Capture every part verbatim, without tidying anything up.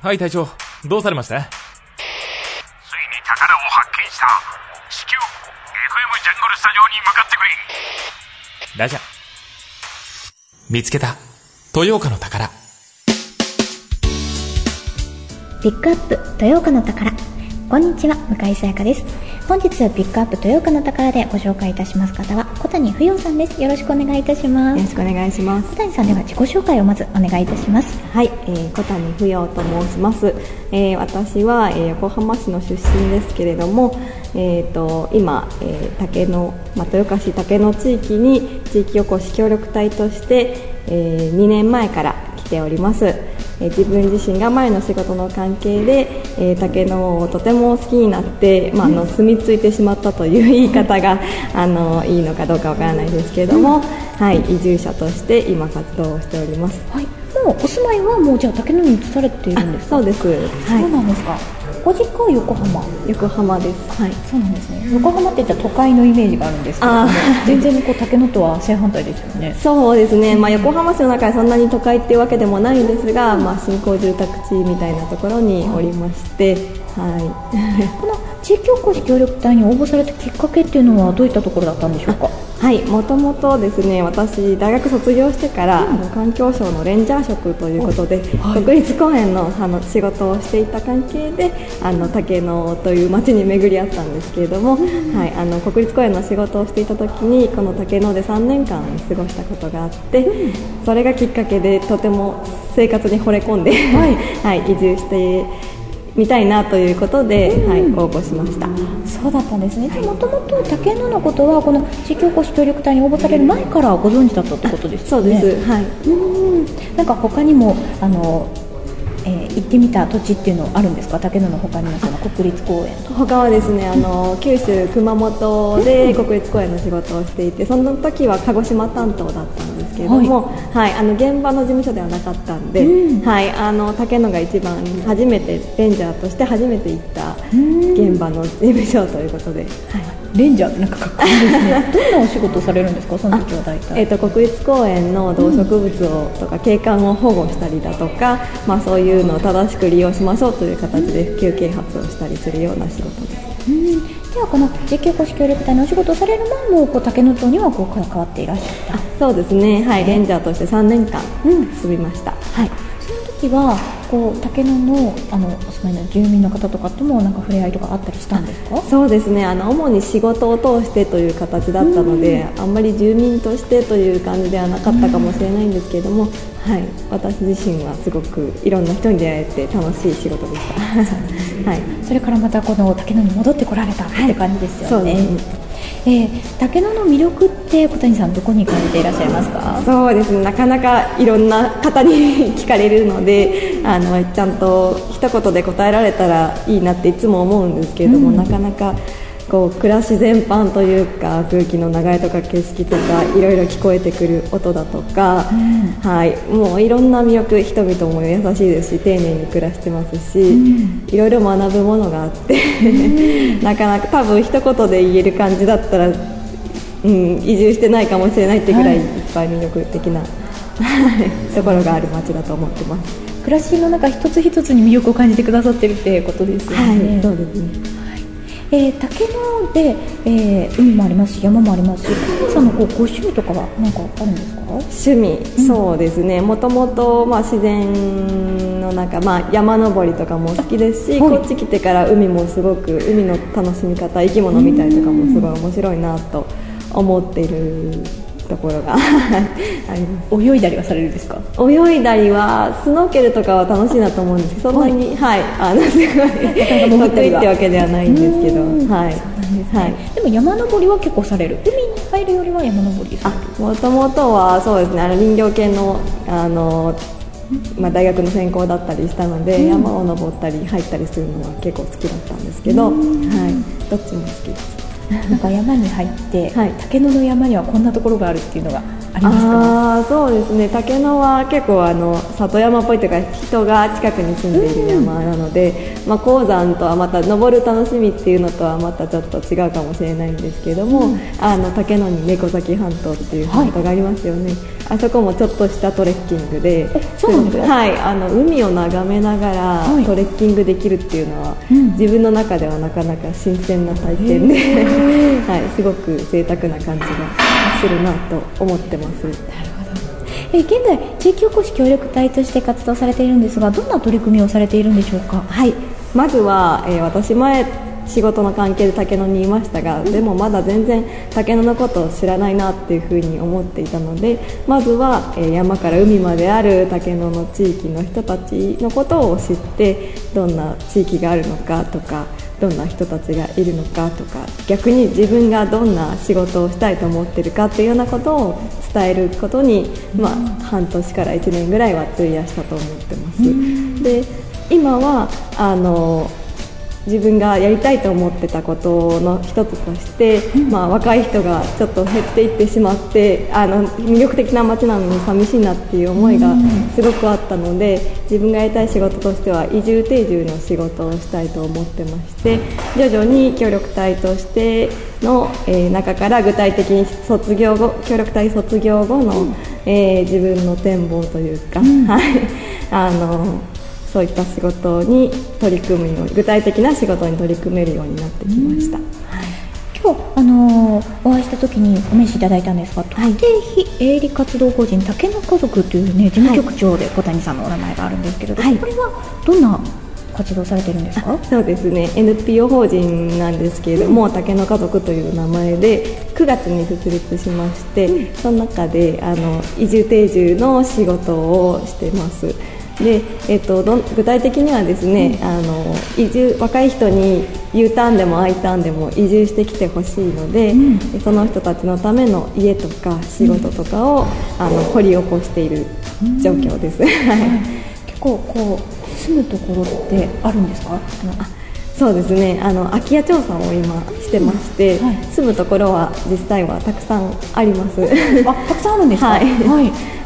はい隊長、どうされました？ ついに宝を発見した。至急 エフエム ジャングルスタジオに向かってくれ。 ラジャー。見つけた豊岡の宝。 ピックアップ豊岡の宝。こんにちは、向井さやかです。本日ピックアップ豊岡の宝でご紹介いたします方は小谷芙蓉さんです。よろしくお願いいたします。 よろしくお願いします。 小谷さん、では自己紹介をまずお願いいたします。 はい、えー、小谷芙蓉と申します。えー、私は、えー、横浜市の出身ですけれども、えー、と今、えー、竹野、まあ、豊岡市竹野地域に地域おこし協力隊として、えー、にねんまえから来ております。えー、自分自身が前の仕事の関係で、えー、竹野をとても好きになって、まあ、あの住み着いてしまったという言い方があのいいのかどうかわからないですけれども、うん、はい、移住者として今活動をしております。 はい、もうお住まいはもうじゃあ竹野に移されているんですか？ そうです、はい、 そうなんですか。ご実家は横浜？ 横浜です。はい、 そうなんですね。横浜って言ったら都会のイメージがあるんですけども、全然こう竹野とは正反対ですよね。 そうですね、まあ、横浜市の中でそんなに都会っていうわけでもないんですが、まあ、新興住宅地みたいなところにおりまして、はい、 この地域おこし協力隊に応募されたきっかけっていうのはどういったところだったんでしょうか？ はい、もともとですね、私大学卒業してから、うん、あの環境省のレンジャー職ということで、はい、国立公園 の, あの仕事をしていた関係であの竹野という町に巡り合ったんですけれども、うん、はい、あの国立公園の仕事をしていた時にこの竹野でさんねんかん過ごしたことがあって、うん、それがきっかけでとても生活に惚れ込んで、はいはい、移住してみたいなということで、うん、はい、応募しました。 そうだったんですね。もともと竹野のことはこの地域おこし協力隊に応募される前からご存知だったってことですよね？ そうです、はい、 うん、なんか他にもあの、えー、行ってみた土地っていうのはあるんですか？竹野の他にもその国立公園と他はですね、あの九州熊本で国立公園の仕事をしていて、その時は鹿児島担当だったんですけれども、はいはい、あの現場の事務所ではなかったんで、うん、はい、あの竹野が一番初めてレンジャーとして初めて行った現場の事務所ということで、はい、 レンジャーってなんかかっこいいですね。どんなお仕事されるんですか？その時は大体、 えー、と国立公園の動植物をとか景観を保護したりだとか、まあ、そういうのを正しく利用しましょうという形で普及啓発をしたりするような仕事です。 うん、じゃあこの地域おこし協力隊のお仕事をされる前もこう竹野町にはこう関わっていらっしゃった？ あ、そうですね、はい、レンジャーとしてさんねんかん住みました。うん、はい、 その時はこう竹野 の, あのお住まいの住民の方とかともなんか触れ合いとかあったりしたんですか？ そうですね、あの主に仕事を通してという形だったので、うん、あんまり住民としてという感じではなかったかもしれないんですけれども、うん、はい、私自身はすごくいろんな人に出会えて楽しい仕事でした。そうなんですね。はい、 それからまたこの竹野に戻ってこられたって感じですよね。はい、そうですね。えー、竹野の魅力って小谷さんどこに感じていらっしゃいますか？ そうですね、なかなかいろんな方に聞かれるので、あのちゃんと一言で答えられたらいいなっていつも思うんですけれども、うん、なかなかこう暮らし全般というか空気の流れとか景色とかいろいろ聞こえてくる音だとか、うん、はい、もういろんな魅力、人々も優しいですし丁寧に暮らしてますし、うん、いろいろ学ぶものがあってなかなか多分一言で言える感じだったら、うん、移住してないかもしれないってぐらいいっぱい魅力的な、はい、ところがある街だと思ってます。 暮らしの中一つ一つに魅力を感じてくださってるってことですよね。 はい、そうですね。 えー、竹野で、えー、海もありますし山もありますし、皆さんのこうご趣味とかは何かあるんですか？ 趣味、うん、そうですね、もともと、まあ、自然の中、まあ、山登りとかも好きですし、こっち来てから海もすごく海の楽しみ方、生き物見たりとかもすごい面白いなと思っているところがあります。 泳いだりはされるんですか？ 泳いだりはスノーケルとかは楽しいなと思うんですけど、そんなに、はい、はい、あのすごい得意ってわけではないんですけど、はい、 そうなんですね。はい、でも山登りは結構される？海に入るよりは山登りされる？ もともとはそうですね、あの林業系の、あの、まあ、大学の専攻だったりしたので、うん、山を登ったり入ったりするのは結構好きだったんですけど、はい、どっちも好きです。 なんか山に入って、はい、竹野の山にはこんなところがあるっていうのがありますか？ あ、そうですね、竹野は結構あの里山っぽいというか人が近くに住んでいる山なので、うん、まあ、鉱山とはまた登る楽しみっていうのとはまたちょっと違うかもしれないんですけども、うん、あの竹野に猫崎半島っていう半島がありますよね。はい、 あそこもちょっとしたトレッキングで、 そうなんですか？ はい、あの海を眺めながらはいトレッキングできるっていうのは、 うん自分の中ではなかなか新鮮な体験で、はい、すごく贅沢な感じがするなと思ってます。 え現在地域おこし協力隊として活動されているんですが、どんな取り組みをされているんでしょうか？ はい、まずは、えー私前仕事の関係で竹野にいましたが、でもまだ全然竹野のことを知らないなっていうふうに思っていたので、まずは、えー山から海まである竹野の地域の人たちのことを知って、どんな地域があるのかとか、どんな人たちがいるのかとか、逆に自分がどんな仕事をしたいと思っているかっていうようなことを伝えることに、まあ、半年からいちねんぐらいは費やしたと思ってます。で今はあの自分がやりたいと思ってたことの一つとして、まあ、若い人がちょっと減っていってしまって、あの魅力的な街なのに寂しいなっていう思いがすごくあったので、自分がやりたい仕事としては移住定住の仕事をしたいと思ってまして、徐々に協力隊としての、えー中から具体的に卒業後協力隊卒業後の、えー自分の展望というか、はいあのそういった仕事に取り組むように、具体的な仕事に取り組めるようになってきました。 今日、あのーお会いした時にお名刺いただいたんですが、特定非営利活動法人竹の家族という、ね、事務局長で小谷さんのお名前があるんですけれど、はい、これはどんな活動されているんですか？ そうですね、 エヌピーオー 法人なんですけれども、うん、竹の家族という名前でくがつに設立しまして、うん、その中であの移住定住の仕事をしてます。でえっと、ど具体的にはですね、うん、あの移住若い人に U ターンでも I ターンでも移住してきてほしいので、うん、その人たちのための家とか仕事とかを、うん、あの掘り起こしている状況です、うん、 結構こう住むところってあるんですか？ あそうですね、あの空き家調査を今してまして、うんはい、住むところは実際はたくさんありますあたくさんあるんですか？はい、 はい、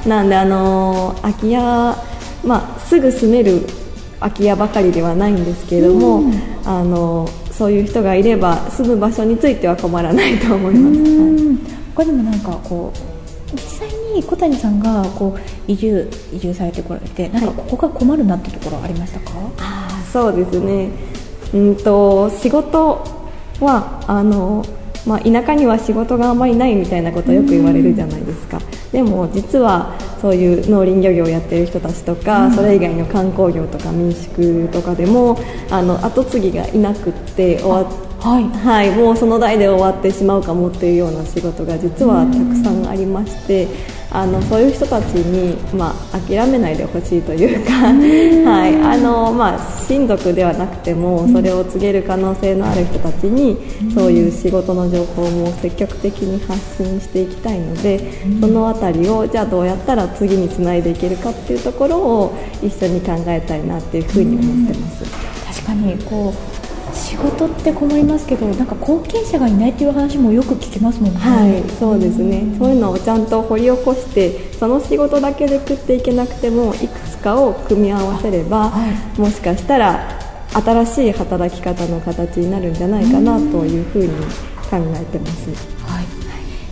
なんであの空き家まあ、すぐ住める空き家ばかりではないんですけれども、うん、あのそういう人がいれば住む場所については困らないと思います。うん、 他にもなんかこう実際に小谷さんがこう移住移住されてこられて、なんかここが困るなってところありましたか？はい、 あそうですね、うんと仕事はあのまあ、田舎には仕事があまりないみたいなことをよく言われるじゃないですか。でも実はそういう農林漁業をやっている人たちとか、それ以外の観光業とか民宿とかでもあの後継ぎがいなくって終わっはいはい、もうその代で終わってしまうかもっていうような仕事が実はたくさんありまして、あのそういう人たちに、まあ、諦めないでほしいというかはいあのまあ、親族ではなくてもそれを告げる可能性のある人たちにそういう仕事の情報も積極的に発信していきたいので、そのあたりをじゃあどうやったら次につないでいけるかっていうところを一緒に考えたいなっていうふうに思ってます。 確かにこう仕事って困りますけど、なんか後継者がいないっていう話もよく聞きますもんね。 はい、そうですね、うん、そういうのをちゃんと掘り起こしてその仕事だけで食っていけなくてもいくつかを組み合わせれば、はい、もしかしたら新しい働き方の形になるんじゃないかなというふうに考えてます。 はい、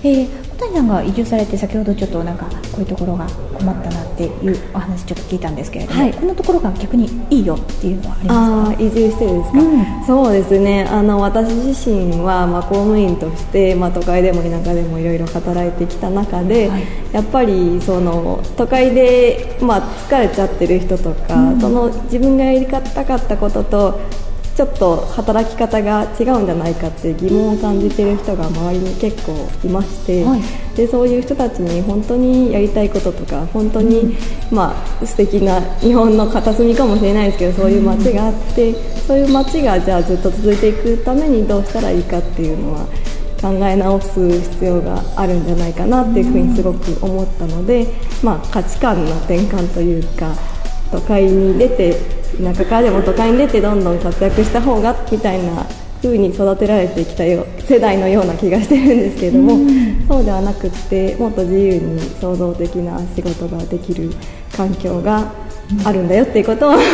えー小谷さんが移住されて先ほどちょっとなんかこういうところが困ったなっていうお話ちょっと聞いたんですけれども、はい、こんなところが逆にいいよっていうのはありますか？あ移住してですか、うん、 そうですね、あの私自身は、まあ、公務員として、まあ、都会でも田舎でもいろいろ働いてきた中で、はい、やっぱりその都会で、まあ、疲れちゃってる人とか、うん、その自分がやりたかったこととちょっと働き方が違うんじゃないかって疑問を感じている人が周りに結構いまして、はい、でそういう人たちに本当にやりたいこととか本当に、うん、まあ、素敵な日本の片隅かもしれないですけどそういう街があって、うん、そういう街がじゃあずっと続いていくためにどうしたらいいかっていうのは考え直す必要があるんじゃないかなっていうふうにすごく思ったので、まあ、価値観の転換というか都会に出て田舎からでも都会に出てどんどん活躍した方がみたいな風に育てられてきたよ世代のような気がしてるんですけれども、うん、そうではなくってもっと自由に創造的な仕事ができる環境があるんだよっていうことを、はい、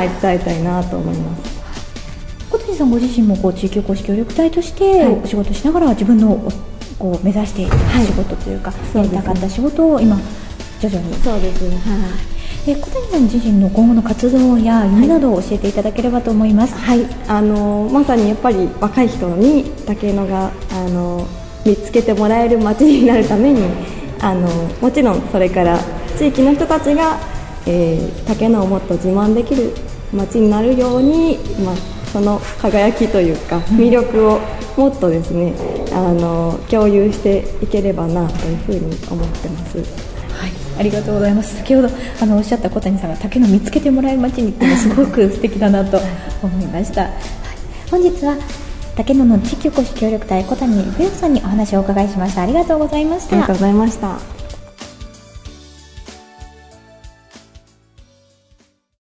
伝えたいなと思います。 小谷さんご自身もこう地域おこし協力隊としてお仕事しながら自分のこう目指している仕事というか、 い、 やりたかった仕事を今徐々に。 そうですね、はいえ小谷さん自身の今後の活動や夢などを教えていただければと思います。 はい、あのまさにやっぱり若い人に竹野があの見つけてもらえる街になるために、あのもちろんそれから地域の人たちが、えー、竹野をもっと自慢できる街になるように、まあ、その輝きというか魅力をもっとですね、あの共有していければなというふうに思ってます。 はい、ありがとうございます。先ほどあのおっしゃった小谷さんが竹野見つけてもらえる街にっていうのすごく素敵だなと思いました。はい、本日は竹野の地域おこし協力隊小谷冬さんにお話をお伺いしました。ありがとうございました。 ありがとうございました。